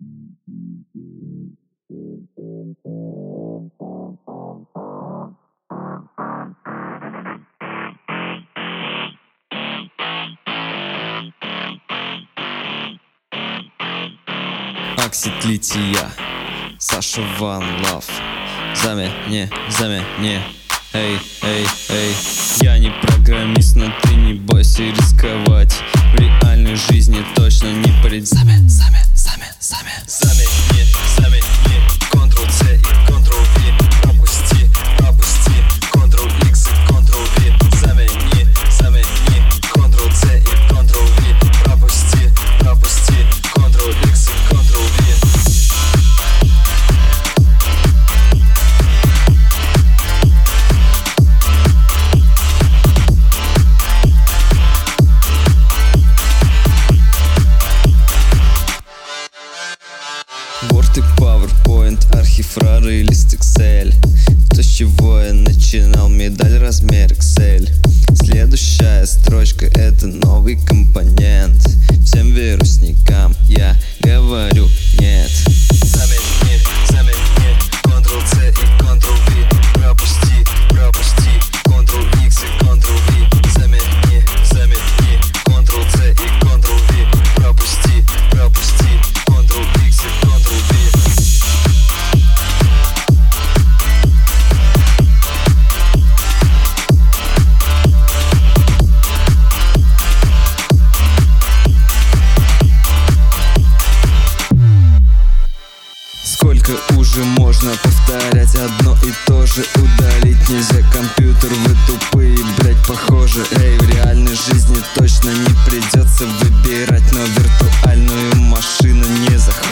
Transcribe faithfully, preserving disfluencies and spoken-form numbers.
Оксид лития, Саша Ван Лав. Замени, замени, эй, эй, эй. Я не программист, но ты не бойся рисковать. В реальной жизни точно не придет. Заме, заме, заме, заме. Замени, замени, Ctrl-C и Ctrl-V. Пропусти, пропусти, Ctrl-X и Ctrl-V. Замени, замени, Ctrl-C и Ctrl-V. Пропусти, пропусти, Ctrl-X и Ctrl-V. Word и PowerPoint, архив рары и лист Excel. То, с чего я начинал, медаль размер икс эль. Следующая строчка — это новый компонент. Всем вирусникам я говорю нет. Замени, замени, Ctrl-C и Ctrl-V. Пропусти, пропусти, Ctrl-X и Ctrl-V. Замени, замени, Ctrl-C и Ctrl-V. Пропусти, пропусти, Ctrl-X и Ctrl-V. Сколько уже можно повторять одно и то же? Удалить нельзя, компьютер, вы тупые, блять, похоже. Эй, в реальной жизни точно не придется выбирать, но виртуальную машину не захватит.